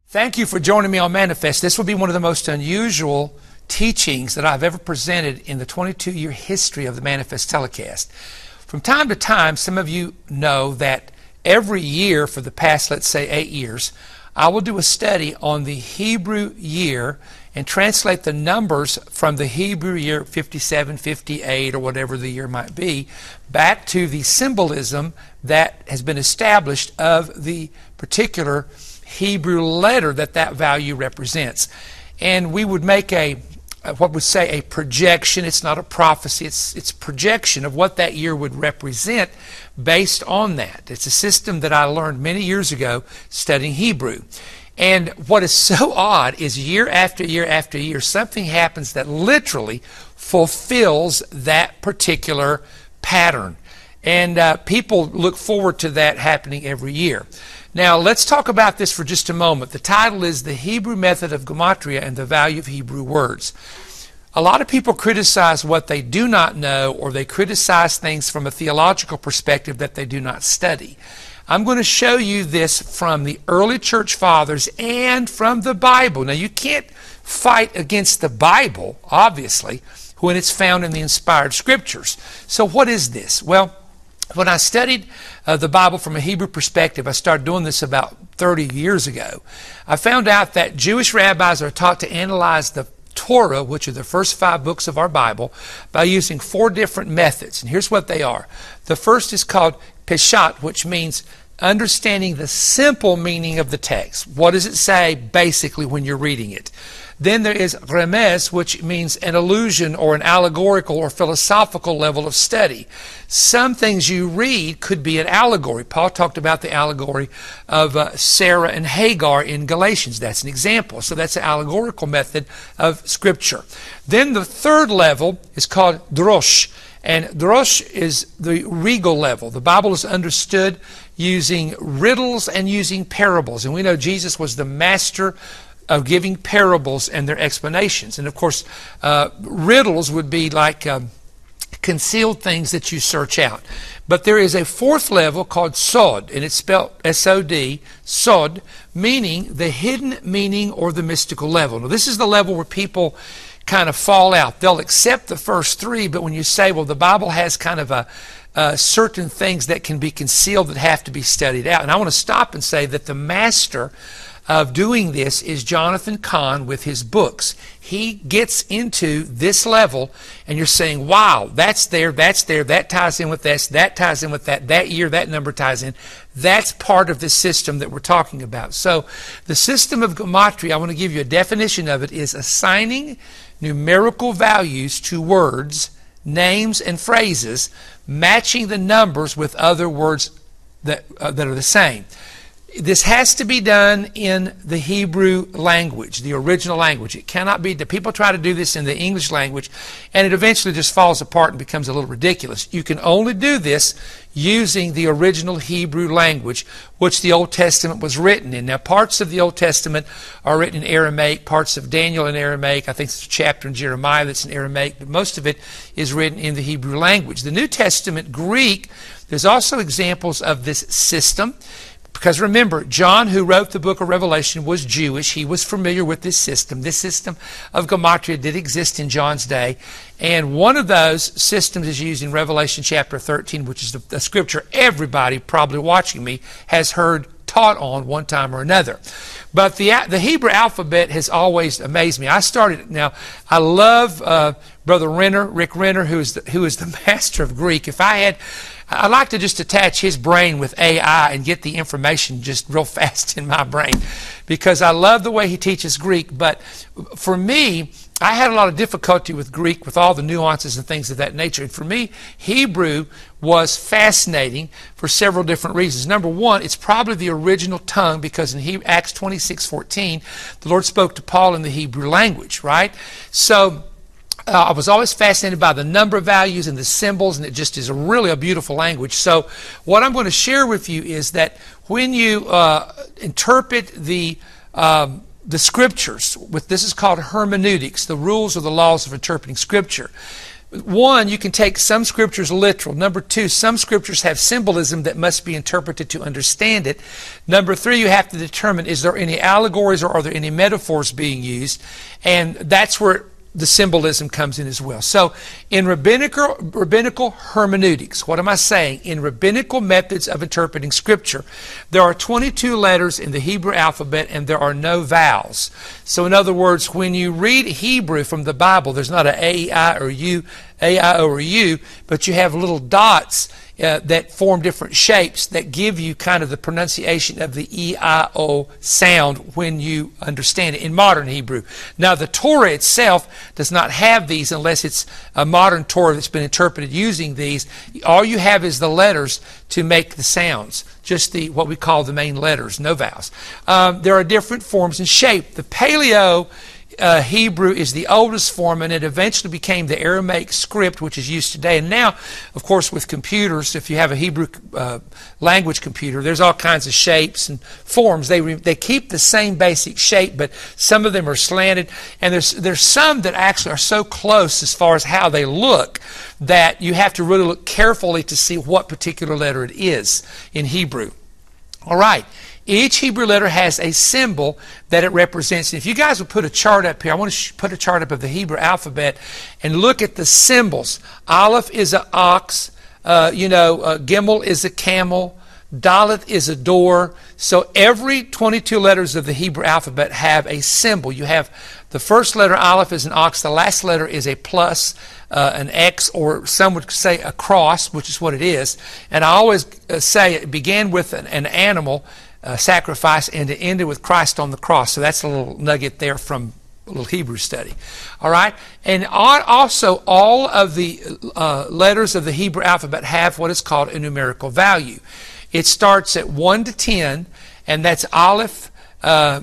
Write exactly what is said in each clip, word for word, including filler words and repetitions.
Thank you for joining me on Manifest. This will be one of the most unusual teachings that I've ever presented in the twenty-two year history of the Manifest telecast. From time to time, some of you know that every year for the past, let's say, eight years, I will do a study on the Hebrew year and translate the numbers from the Hebrew year fifty-seven, fifty-eight, or whatever the year might be, back to the symbolism that has been established of the particular Hebrew letter that that value represents. And we would make a, what we say, a projection. It's not a prophecy. It's, it's projection of what that year would represent based on that. It's a system that I learned many years ago studying Hebrew. And what is so odd is year after year after year, something happens that literally fulfills that particular pattern. And uh, people look forward to that happening every year. Now, let's talk about this for just a moment. The title is The Hebrew Method of Gematria and the Value of Hebrew Words. A lot of people criticize what they do not know, or they criticize things from a theological perspective that they do not study. I'm going to show you this from the early church fathers and from the Bible. Now, you can't fight against the Bible, obviously, when it's found in the inspired scriptures. So what is this? Well, when I studied uh, the Bible from a Hebrew perspective, I started doing this about thirty years ago, I found out that Jewish rabbis are taught to analyze the Torah, which are the first five books of our Bible, by using four different methods. And here's what they are. The first is called Peshat, which means understanding the simple meaning of the text. What does it say basically when you're reading it? Then there is Remez, which means an allusion or an allegorical or philosophical level of study. Some things you read could be an allegory. Paul talked about the allegory of uh, Sarah and Hagar in Galatians. That's an example. So that's an allegorical method of Scripture. Then the third level is called Drosh. And Drosh is the regal level. The Bible is understood using riddles and using parables. And we know Jesus was the master of giving parables and their explanations. And of course, uh, riddles would be like um, concealed things that you search out. But there is a fourth level called Sod, and it's spelled S O D, Sod, meaning the hidden meaning or the mystical level. Now, this is the level where people kind of fall out. They'll accept the first three, but when you say, well, the Bible has kind of a uh, certain things that can be concealed that have to be studied out. And I want to stop and say that the master of doing this is Jonathan Cahn with his books. He gets into this level, and you're saying, wow, that's there, that's there, that ties in with this, that ties in with that, that year, that number ties in. That's part of the system that we're talking about. So the system of Gematria, I want to give you a definition of it, is assigning numerical values to words, names, and phrases, matching the numbers with other words that, uh, that are the same. This has to be done in the Hebrew language, the original language. It cannot be, the people try to do this in the English language, and it eventually just falls apart and becomes a little ridiculous. You can only do this using the original Hebrew language, which the Old Testament was written in. Now, parts of the Old Testament are written in Aramaic, parts of Daniel in Aramaic. I think there's a chapter in Jeremiah that's in Aramaic, but most of it is written in the Hebrew language. The New Testament Greek, there's also examples of this system. Because remember, John, who wrote the book of Revelation, was Jewish. He was familiar with this system. This system of Gematria did exist in John's day. And one of those systems is used in Revelation chapter thirteen, which is the, the scripture everybody probably watching me has heard taught on one time or another. But the the Hebrew alphabet has always amazed me. I started, now, I love uh, Brother Renner, Rick Renner, who is the, who is the master of Greek. If I had... I like to just attach his brain with A I and get the information just real fast in my brain, because I love the way he teaches Greek. But for me, I had a lot of difficulty with Greek, with all the nuances and things of that nature. And for me, Hebrew was fascinating for several different reasons. Number one, it's probably the original tongue, because in Acts twenty-six fourteen, the Lord spoke to Paul in the Hebrew language, right? So Uh, I was always fascinated by the number values and the symbols, and it just is a really a beautiful language. So what I'm going to share with you is that when you uh, interpret the um, the scriptures, with this is called hermeneutics, the rules or the laws of interpreting scripture, One, you can take some scriptures literal. Number two, some scriptures have symbolism that must be interpreted to understand it. Number three, you have to determine, is there any allegories or are there any metaphors being used? And that's where the symbolism comes in as well. So in rabbinical, rabbinical hermeneutics, what am I saying? In rabbinical methods of interpreting Scripture, there are twenty-two letters in the Hebrew alphabet and there are no vowels. So in other words, when you read Hebrew from the Bible, there's not an A, I, or U, A, I, O, or U, but you have little dots Uh, that form different shapes that give you kind of the pronunciation of the E, I, O sound when you understand it in modern Hebrew. Now, the Torah itself does not have these unless it's a modern Torah that's been interpreted using these. All you have is the letters to make the sounds, just the what we call the main letters, no vowels. Um, there are different forms and shape. The Paleo Uh, Hebrew is the oldest form, and it eventually became the Aramaic script, which is used today. And now, of course, with computers, if you have a Hebrew uh, language computer, there's all kinds of shapes and forms. They re- they keep the same basic shape, but some of them are slanted, and there's there's some that actually are so close as far as how they look that you have to really look carefully to see what particular letter it is in Hebrew. All right. Each Hebrew letter has a symbol that it represents. If you guys would put a chart up here, I want to put a chart up of the Hebrew alphabet and look at the symbols. Aleph is an ox. Uh, you know, uh, Gimel is a camel. Dalet is a door. So every twenty-two letters of the Hebrew alphabet have a symbol. You have the first letter, Aleph, is an ox. The last letter is a plus, uh, an X, or some would say a cross, which is what it is. And I always uh, say it began with an, an animal, Uh, sacrifice, and it ended with Christ on the cross. So that's a little nugget there from a little Hebrew study. All right? And also, all of the uh, letters of the Hebrew alphabet have what is called a numerical value. It starts at one to ten, and that's Aleph uh,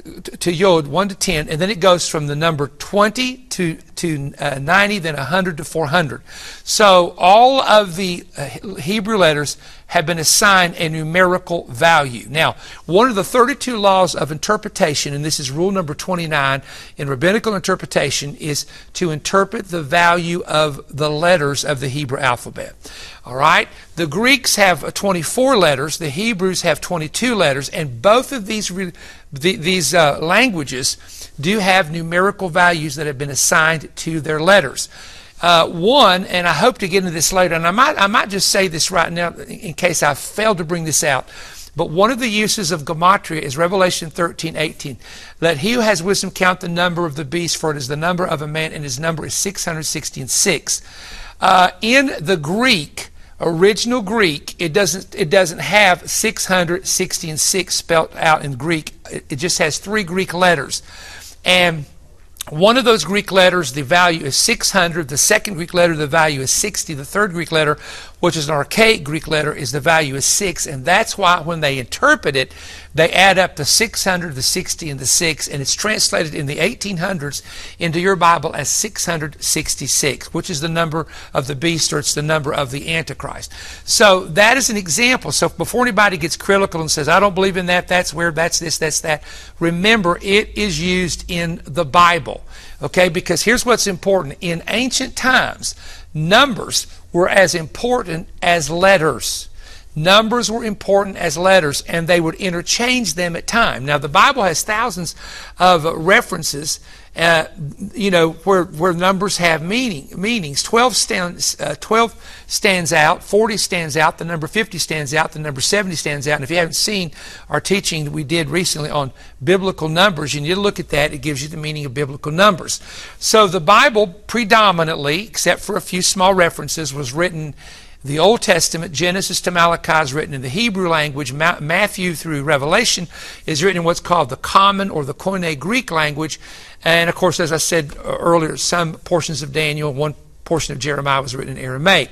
to Yod, one to ten, and then it goes from the number twenty to, to uh, ninety, then one hundred to four hundred. So all of the uh, Hebrew letters have been assigned a numerical value. Now, one of the thirty-two laws of interpretation, and this is rule number twenty-nine in rabbinical interpretation, is to interpret the value of the letters of the Hebrew alphabet. All right? The Greeks have twenty-four letters, the Hebrews have twenty-two letters, and both of these re- the, these uh, languages do have numerical values that have been assigned to their letters. Uh, one, and I hope to get into this later, and I might I might just say this right now in case I failed to bring this out, but one of the uses of gematria is Revelation thirteen eighteen. Let he who has wisdom count the number of the beast, for it is the number of a man, and his number is six hundred sixty and six. Uh, in the Greek, original Greek, it doesn't it doesn't have six hundred sixty and six spelled out in Greek. It, it just has three Greek letters. And one of those Greek letters, the value is six hundred. The second Greek letter, the value is sixty. The third Greek letter, which is an archaic Greek letter, is the value is six. And that's why when they interpret it, they add up the six hundred, the sixty, and the six. And it's translated in the eighteen hundreds into your Bible as six hundred sixty-six, which is the number of the beast, or it's the number of the Antichrist. So that is an example. So before anybody gets critical and says, I don't believe in that, that's weird, that's this, that's that, remember it is used in the Bible. Okay, because here's what's important. In ancient times, numbers were as important as letters. Numbers were important as letters, and they would interchange them at time. Now, the Bible has thousands of references, uh, you know, where where numbers have meaning meanings. Twelve stands, uh, twelve stands out. Forty stands out. The number fifty stands out. The number seventy stands out. And if you haven't seen our teaching that we did recently on biblical numbers, you need to look at that. It gives you the meaning of biblical numbers. So the Bible predominantly, except for a few small references, was written. The Old Testament, Genesis to Malachi, is written in the Hebrew language. Ma- Matthew through Revelation is written in what's called the Common or the Koine Greek language. And of course, as I said earlier, some portions of Daniel, one portion of Jeremiah was written in Aramaic.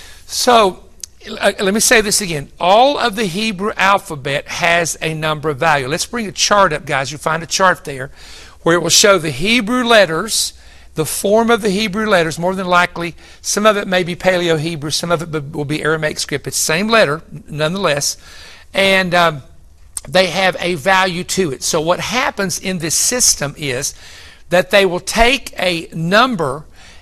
So, uh, let me say this again. All of the Hebrew alphabet has a number of value. Let's bring a chart up, guys. You'll find a chart there where it will show the Hebrew letters, the form of the Hebrew letters. More than likely, some of it may be Paleo-Hebrew, some of it will be Aramaic script. It's the same letter, nonetheless. And um, they have a value to it. So what happens in this system is that they will take a number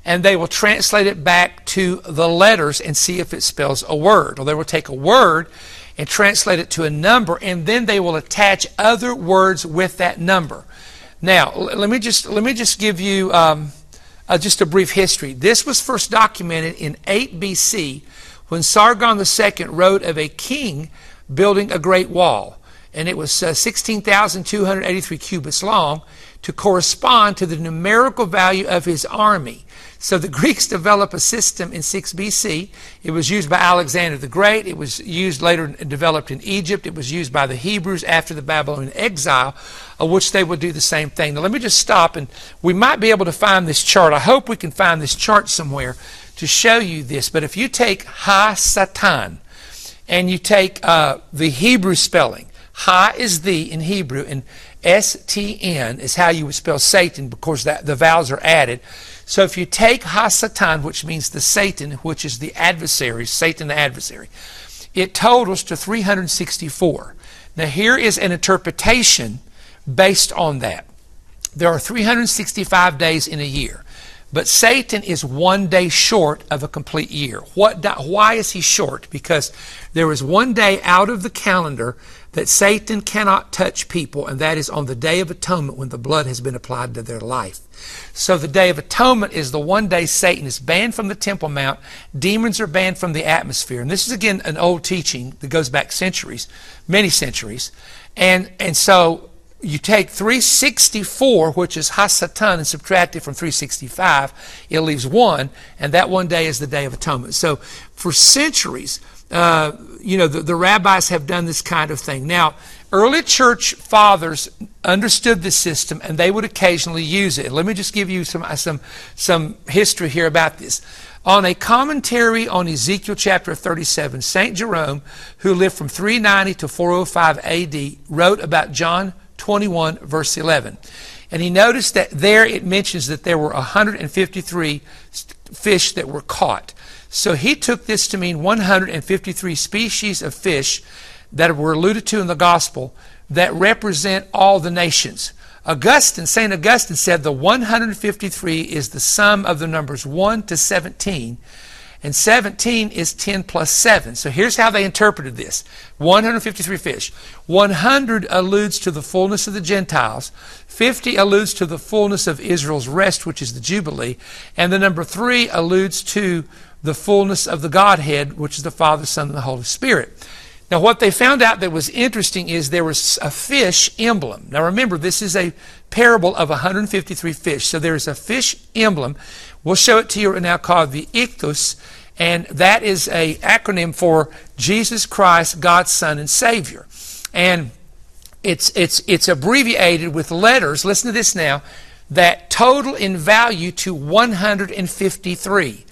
and they will translate it back to the letters and see if it spells a word. Or they will take a word and translate it to a number, and then they will attach other words with that number. Now, let me just let me just give you um, uh, just a brief history. This was first documented in eight B C when Sargon the Second wrote of a king building a great wall, and it was uh, sixteen thousand two hundred eighty-three cubits long to correspond to the numerical value of his army. So the Greeks developed a system in six B C. It was used by Alexander the Great. It was used later and developed in Egypt. It was used by the Hebrews after the Babylonian exile, of which they would do the same thing. Now let me just stop, and we might be able to find this chart. I hope we can find this chart somewhere to show you this. But if you take Ha-Satan and you take uh, the Hebrew spelling, Ha is the in Hebrew, and S T N is how you would spell Satan, because that the vowels are added. So if you take Ha-Satan, which means the Satan, which is the adversary, Satan the adversary, it totals to three hundred sixty-four. Now here is an interpretation based on that. There are three hundred sixty-five days in a year, but Satan is one day short of a complete year. What? Why is he short? Because there is one day out of the calendar that Satan cannot touch people, and that is on the Day of Atonement, when the blood has been applied to their life. So the Day of Atonement is the one day Satan is banned from the Temple Mount. Demons are banned from the atmosphere. And this is, again, an old teaching that goes back centuries, many centuries. And, and so you take three sixty-four, which is Ha-Satan, and subtract it from three sixty-five, it leaves one, and that one day is the Day of Atonement. So for centuries, uh, you know, the, the rabbis have done this kind of thing. Now, early church fathers understood this system, and they would occasionally use it. Let me just give you some some some history here about this. On a commentary on Ezekiel chapter thirty-seven, Saint Jerome, who lived from three ninety to four oh five A D, wrote about John twenty-one, verse eleven. And he noticed that there it mentions that there were one hundred fifty-three fish that were caught. So he took this to mean one hundred fifty-three species of fish that were alluded to in the gospel that represent all the nations. Augustine, Saint Augustine said the one hundred fifty-three is the sum of the numbers one to seventeen, and seventeen is ten plus seven. So here's how they interpreted this. one hundred fifty-three fish. one hundred alludes to the fullness of the Gentiles. fifty alludes to the fullness of Israel's rest, which is the Jubilee. And the number three alludes to the fullness of the Godhead, which is the Father, Son, and the Holy Spirit. Now, what they found out that was interesting is there was a fish emblem. Now, remember, this is a parable of one hundred fifty-three fish. So there is a fish emblem. We'll show it to you right now, called the ichthus, and that is an acronym for Jesus Christ, God's Son and Savior. And it's it's it's abbreviated with letters. Listen to this now. That total in value to one hundred fifty-three.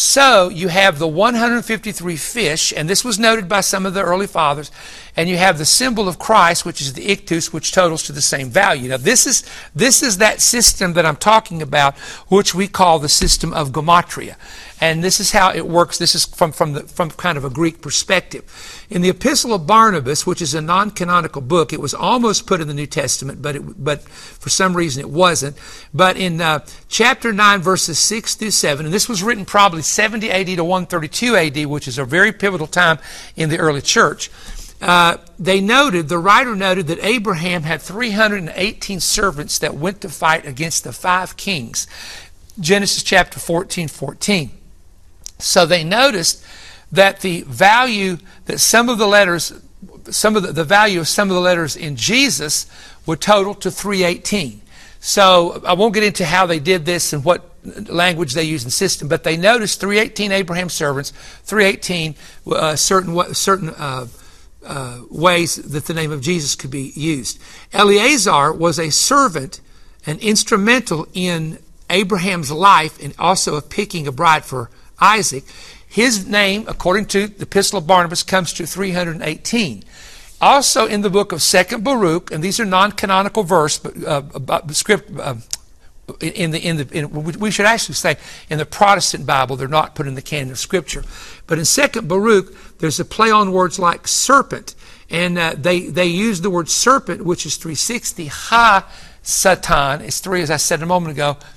So you have the one hundred fifty-three fish, and this was noted by some of the early fathers, and you have the symbol of Christ, which is the ichthus, which totals to the same value. Now this is this is that system that I'm talking about, which we call the system of gematria. And this is how it works. This is from, from, the, from kind of a Greek perspective. In the Epistle of Barnabas, which is a non-canonical book, it was almost put in the New Testament, but it, but for some reason it wasn't. But in uh, chapter nine, verses six through seven, and this was written probably seventy A D to one thirty-two A D, which is a very pivotal time in the early church, uh, they noted, the writer noted that Abraham had three hundred eighteen servants that went to fight against the five kings. Genesis chapter fourteen, fourteen. So they noticed that the value that some of the letters, some of the, the value of some of the letters in Jesus would total to three eighteen. So I won't get into how they did this and what language they used in system, but they noticed three eighteen Abraham servants, three eighteen uh, certain certain uh, uh, ways that the name of Jesus could be used. Eleazar was a servant and instrumental in Abraham's life, and also of picking a bride for Isaac. His name, according to the Epistle of Barnabas, comes to three hundred eighteen. Also in the book of Second Baruch, and these are non-canonical verse, but uh, about script uh, in the in the in, we should actually say in the Protestant Bible they're not put in the canon of Scripture. But in Second Baruch, there's a play on words like serpent, and uh, they they use the word serpent, which is three sixty. Ha Satan is three, as I said a moment ago.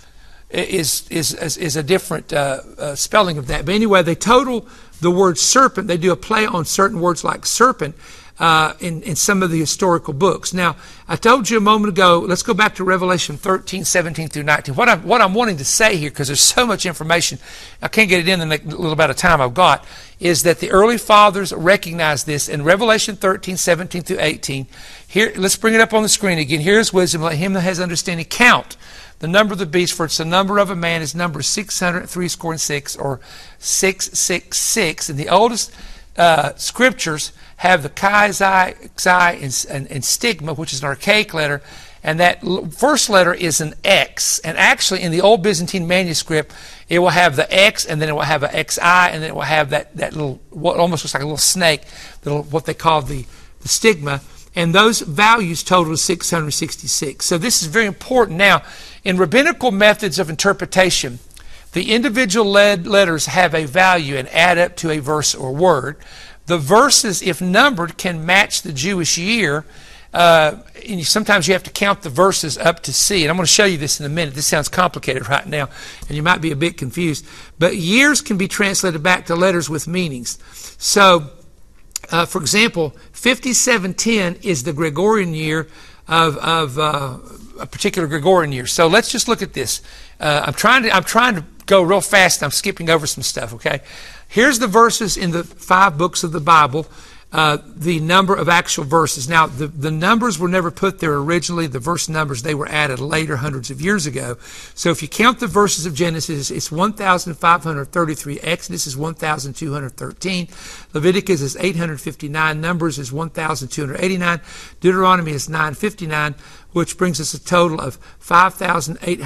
is is is, is a different uh, uh, spelling of that. But anyway, they total the word serpent. They do a play on certain words like serpent uh, in in some of the historical books. Now, I told you a moment ago. Let's go back to Revelation thirteen, seventeen through nineteen. What I'm what I'm wanting to say here, because there's so much information, I can't get it in the little bit of time I've got, is that the early fathers recognized this in Revelation thirteen, seventeen through eighteen. Here, let's bring it up on the screen again. Here's wisdom. Let him that has understanding count the number of the beast, for it's the number of a man. His number is six hundred three score and six, or six six six. And the oldest uh, scriptures have the chi, xi, xi, and, and, and stigma, which is an archaic letter. And that first letter is an X. And actually, in the old Byzantine manuscript, it will have the X, and then it will have an X I, and then it will have that, that little, what almost looks like a little snake, little, what they call the, the stigma. And those values total six hundred sixty-six. So this is very important. Now, in rabbinical methods of interpretation, the individual lead letters have a value and add up to a verse or word. The verses, if numbered, can match the Jewish year. Uh, and sometimes you have to count the verses up to see. And I'm going to show you this in a minute. This sounds complicated right now, and you might be a bit confused. But years can be translated back to letters with meanings. So, uh, for example, fifty-seven ten is the Gregorian year of, of uh, a particular Gregorian year. So let's just look at this. Uh, I'm trying to I'm trying to go real fast. I'm skipping over some stuff. Okay, here's the verses in the five books of the Bible. Uh, the number of actual verses. Now, the, the numbers were never put there originally. The verse numbers, they were added later, hundreds of years ago. So if you count the verses of Genesis, it's one thousand five hundred thirty-three. Exodus is one thousand two hundred thirteen. Leviticus is eight hundred fifty-nine. Numbers is one thousand two hundred eighty-nine. Deuteronomy is nine hundred fifty-nine, which brings us a total of five thousand eight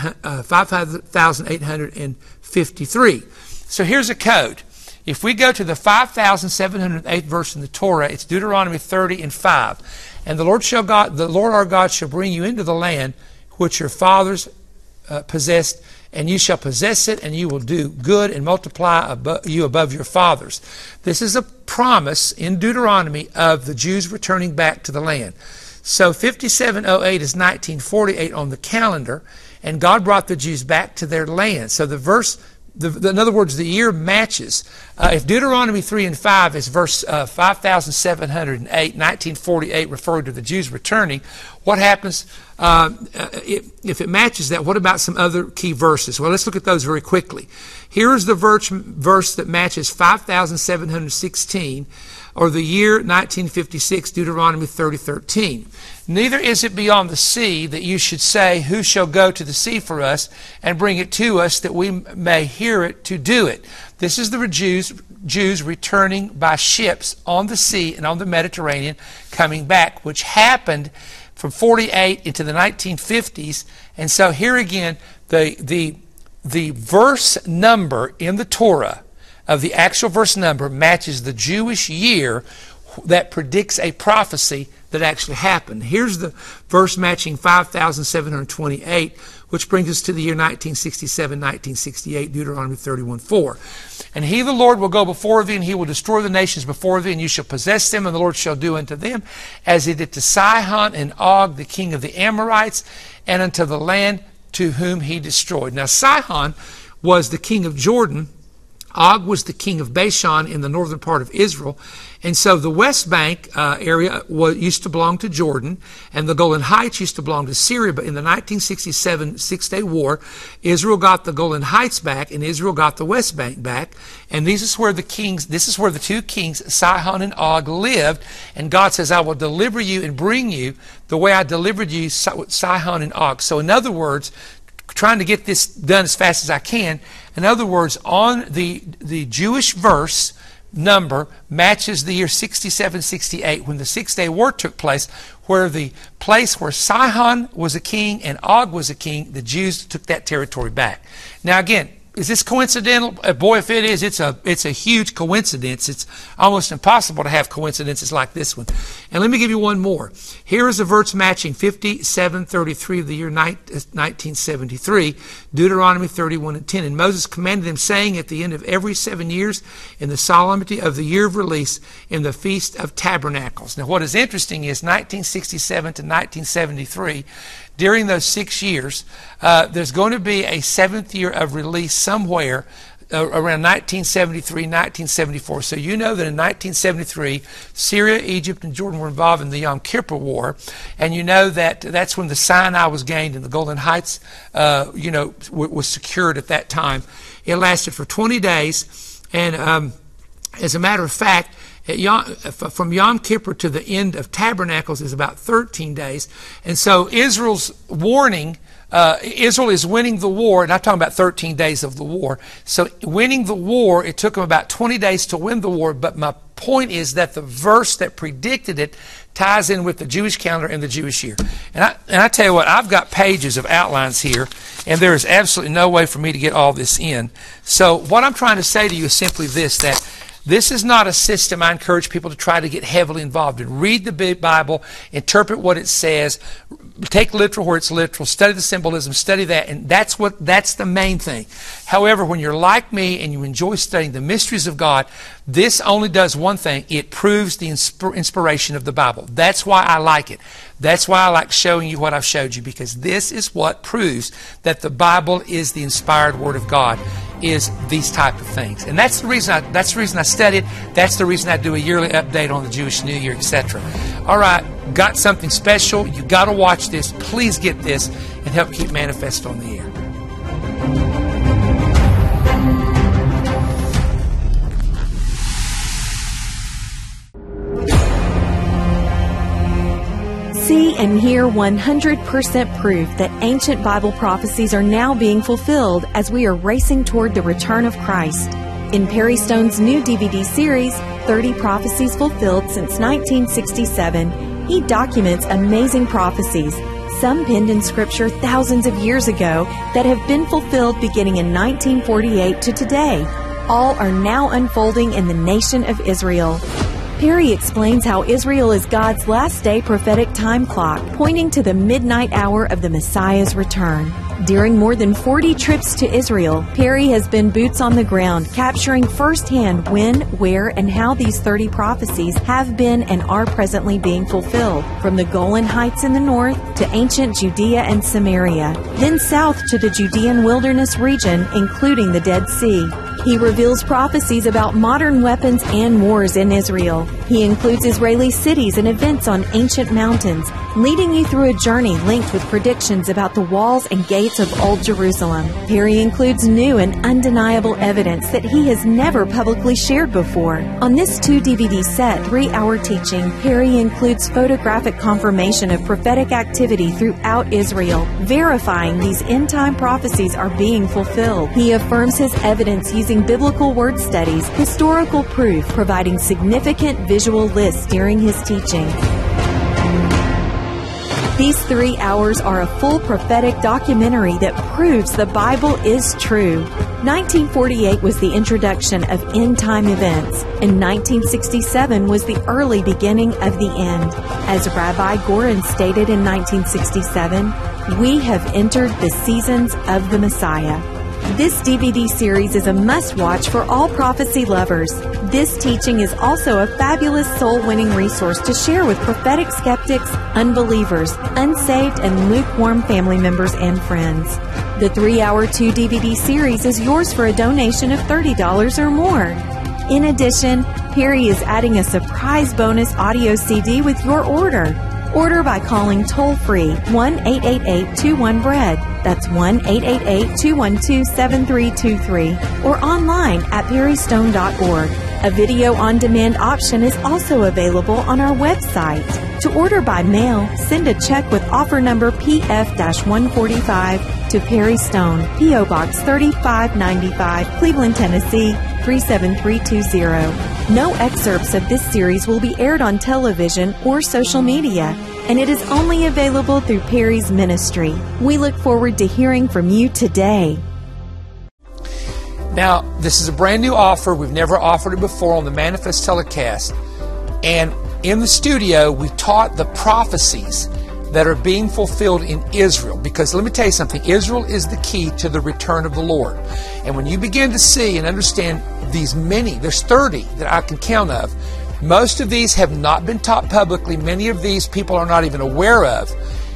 hundred fifty-three. So here's a code. If we go to the five thousand seven hundred eighth verse in the Torah, it's Deuteronomy thirty and five. And the Lord shall God, the Lord our God shall bring you into the land which your fathers uh, possessed, and you shall possess it, and you will do good and multiply above, you above your fathers. This is a promise in Deuteronomy of the Jews returning back to the land. So fifty-seven oh eight is nineteen forty-eight on the calendar, and God brought the Jews back to their land. So the verse The, the, in other words, the year matches. Uh, if Deuteronomy three and five is verse uh, five thousand seven hundred eight, nineteen forty-eight, referring to the Jews returning, what happens uh, if, if it matches that? What about some other key verses? Well, let's look at those very quickly. Here is the verse, verse that matches five thousand seven hundred sixteen, or the year nineteen fifty-six, Deuteronomy thirty thirteen. Neither is it beyond the sea that you should say, who shall go to the sea for us and bring it to us that we may hear it to do it. This is the Jews, Jews returning by ships on the sea and on the Mediterranean coming back, which happened from forty-eight into the nineteen fifties. And so here again, the, the, the verse number in the Torah of the actual verse number matches the Jewish year that predicts a prophecy that actually happened. Here's the verse matching five thousand seven hundred twenty-eight, which brings us to the year nineteen sixty-seven, nineteen sixty-eight, Deuteronomy thirty-one four. And he, the Lord, will go before thee, and he will destroy the nations before thee, and you shall possess them, and the Lord shall do unto them as he did to Sihon and Og, the king of the Amorites, and unto the land to whom he destroyed. Now, Sihon was the king of Jordan. Og was the king of Bashan in the northern part of Israel. And so the West Bank uh, area was, used to belong to Jordan, and the Golan Heights used to belong to Syria. But in the nineteen sixty-seven Six-Day War, Israel got the Golan Heights back, and Israel got the West Bank back. And this is where the kings, this is where the two kings, Sihon and Og, lived. And God says, I will deliver you and bring you the way I delivered you, Sihon and Og. So in other words, trying to get this done as fast as I can. In other words, on the, the Jewish verse number matches the year sixty-seven sixty-eight when the Six-Day War took place, where the place where Sihon was a king and Og was a king, the Jews took that territory back. Now again, is this coincidental? Uh, boy, if it is, it's a it's a huge coincidence. It's almost impossible to have coincidences like this one. And let me give you one more. Here is a verse matching fifty-seven thirty-three of the year nineteen seventy-three, Deuteronomy thirty-one and ten. And Moses commanded them, saying, at the end of every seven years, in the solemnity of the year of release, in the Feast of Tabernacles. Now, what is interesting is nineteen sixty-seven to nineteen seventy-three, during those six years, uh, there's going to be a seventh year of release somewhere uh, around nineteen seventy-three, nineteen seventy-four. So you know that in nineteen seventy-three, Syria, Egypt, and Jordan were involved in the Yom Kippur War, and you know that that's when the Sinai was gained and the Golden Heights, uh, you know, w- was secured at that time. It lasted for twenty days, and um, as a matter of fact, At Yom, from Yom Kippur to the end of Tabernacles is about thirteen days. And so Israel's warning, uh, Israel is winning the war, and I'm talking about thirteen days of the war. So winning the war, it took them about twenty days to win the war, but my point is that the verse that predicted it ties in with the Jewish calendar and the Jewish year. And I, and I tell you what, I've got pages of outlines here, and there is absolutely no way for me to get all this in. So what I'm trying to say to you is simply this, that this is not a system I encourage people to try to get heavily involved in. Read the Bible, interpret what it says, take literal where it's literal, study the symbolism, study that, and that's what that's the main thing. However, when you're like me and you enjoy studying the mysteries of God, this only does one thing. It proves the insp- inspiration of the Bible. That's why I like it. That's why I like showing you what I've showed you, because this is what proves that the Bible is the inspired Word of God, is these type of things. And that's the reason I, that's the reason I study it. That's the reason I do a yearly update on the Jewish New Year, et cetera. All right, got something special. You got to watch this. Please get this and help keep Manifest on the air. See and hear one hundred percent proof that ancient Bible prophecies are now being fulfilled as we are racing toward the return of Christ. In Perry Stone's new D V D series, thirty Prophecies Fulfilled Since nineteen sixty-seven, he documents amazing prophecies, some penned in Scripture thousands of years ago that have been fulfilled beginning in nineteen forty-eight to today. All are now unfolding in the nation of Israel. Perry explains how Israel is God's last day prophetic time clock, pointing to the midnight hour of the Messiah's return. During more than forty trips to Israel, Perry has been boots on the ground, capturing firsthand when, where, and how these thirty prophecies have been and are presently being fulfilled, from the Golan Heights in the north to ancient Judea and Samaria, then south to the Judean wilderness region, including the Dead Sea. He reveals prophecies about modern weapons and wars in Israel. He includes Israeli cities and events on ancient mountains, leading you through a journey linked with predictions about the walls and gates of Old Jerusalem. Perry includes new and undeniable evidence that he has never publicly shared before. On this two D V D set, three-hour teaching, Perry includes photographic confirmation of prophetic activity throughout Israel, verifying these end-time prophecies are being fulfilled. He affirms his evidence using biblical word studies, historical proof, providing significant visual lists during his teaching. These three hours are a full prophetic documentary that proves the Bible is true. nineteen forty-eight was the introduction of end-time events, and nineteen sixty-seven was the early beginning of the end. As Rabbi Goren stated in nineteen sixty-seven, we have entered the seasons of the Messiah. This D V D series is a must-watch for all prophecy lovers. This teaching is also a fabulous soul-winning resource to share with prophetic skeptics, unbelievers, unsaved, and lukewarm family members and friends. The three-hour two D V D series is yours for a donation of thirty dollars or more. In addition, Perry is adding a surprise bonus audio C D with your order. Order by calling toll-free one eight eight eight two one B R E A D. That's one eight eight eight two one two seven three two three. Or online at perry stone dot org. A video on-demand option is also available on our website. To order by mail, send a check with offer number P F one forty-five to Perry Stone, P O Box thirty-five ninety-five, Cleveland, Tennessee three seven three two zero. No excerpts of this series will be aired on television or social media, and it is only available through Perry's ministry. We look forward to hearing from you today. Now, this is a brand new offer. We've never offered it before on the Manifest telecast. And in the studio, we taught the prophecies that are being fulfilled in Israel. Because let me tell you something, Israel is the key to the return of the Lord. And when you begin to see and understand these many, there's thirty that I can count of, most of these have not been taught publicly. Many of these people are not even aware of.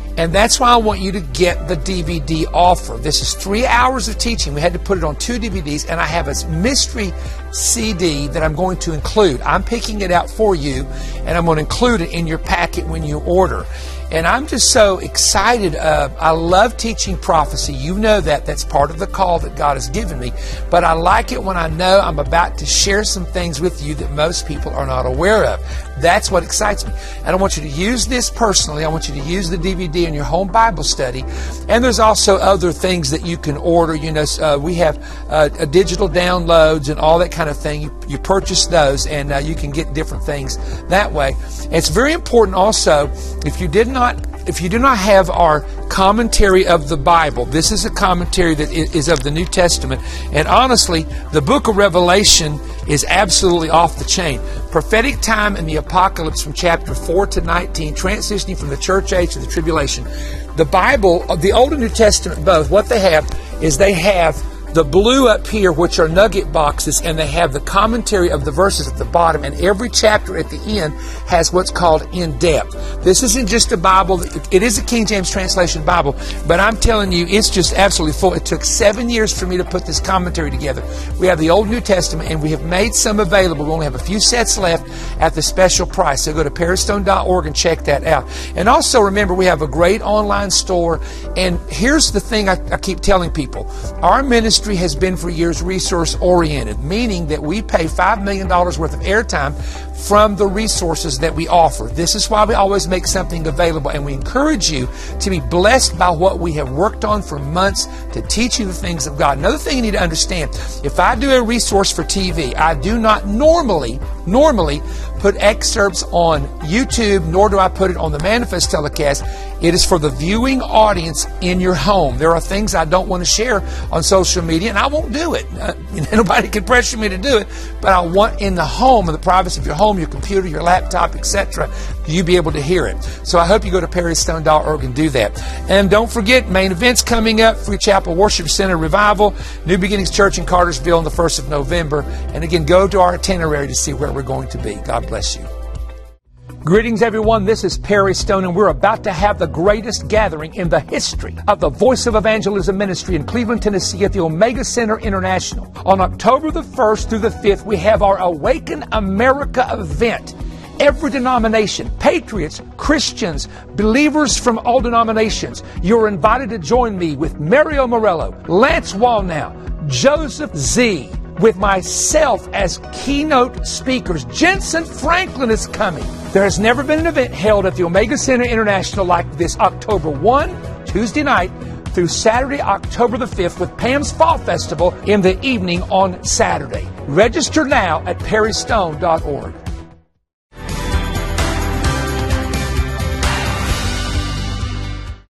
And that's why I want you to get the D V D offer. This is three hours of teaching. We had to put it on two D V Ds, and I have a mystery C D that I'm going to include. I'm picking it out for you, and I'm going to include it in your packet when you order. And I'm just so excited. Uh, I love teaching prophecy. You know that. That's part of the call that God has given me. But I like it when I know I'm about to share some things with you that most people are not aware of. That's what excites me. And I want you to use this personally. I want you to use the D V D in your home Bible study. And there's also other things that you can order. You know, uh, we have uh, a digital downloads and all that kind of thing. You, you purchase those, and uh, you can get different things that way. And it's very important also, if you did not If you do not have our commentary of the Bible, this is a commentary that is of the New Testament. And honestly, the book of Revelation is absolutely off the chain. Prophetic time in the Apocalypse from chapter four to nineteen, transitioning from the church age to the tribulation. The Bible, the Old and New Testament both, what they have is they have the blue up here, which are nugget boxes, and they have the commentary of the verses at the bottom, and every chapter at the end has what's called in-depth. This isn't just a Bible. It is a King James translation Bible, but I'm telling you, it's just absolutely full. It took seven years for me to put this commentary together. We have the Old New Testament, and we have made some available. We only have a few sets left at the special price, so go to perry stone dot org and check that out. And also remember, we have a great online store, and here's the thing I, I keep telling people. Our ministry has been for years resource-oriented, meaning that we pay five million dollars worth of airtime from the resources that we offer. This is why we always make something available, and we encourage you to be blessed by what we have worked on for months to teach you the things of God. Another thing you need to understand, if I do a resource for T V, I do not normally, normally put excerpts on YouTube, nor do I put it on the Manifest telecast. It is for the viewing audience in your home. There are things I don't want to share on social media, and I won't do it. Uh, you know, nobody can pressure me to do it, but I want in the home, in the privacy of your home, your computer, your laptop, et cetera, you be able to hear it. So I hope you go to perry stone dot org and do that. And don't forget, main events coming up, Free Chapel Worship Center Revival, New Beginnings Church in Cartersville on the first of November. And again, go to our itinerary to see where we're going to be. God bless you. Greetings, everyone. This is Perry Stone, and we're about to have the greatest gathering in the history of the Voice of Evangelism Ministry in Cleveland, Tennessee at the Omega Center International. On October the first through the fifth, we have our Awaken America event. Every denomination, patriots, Christians, believers from all denominations, you're invited to join me with Mario Morello, Lance Wallnau, Joseph Z., with myself as keynote speakers. Jensen Franklin is coming. There has never been an event held at the Omega Center International like this. October first, Tuesday night, through Saturday, October the fifth, with Pam's Fall Festival in the evening on Saturday. Register now at perry stone dot org.